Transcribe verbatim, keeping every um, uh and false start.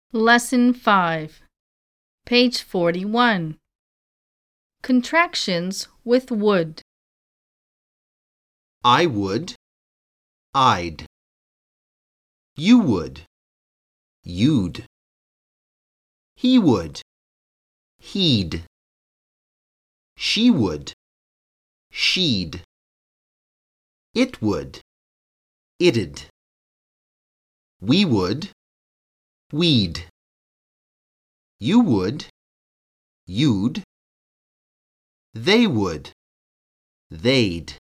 Lesson five, page forty-one. Contractions with would. I would, I'd. You would, you'd. He would, he'd. She would, she'd. It would, it'd. We would, we'd. You would, you'd. They would, they'd.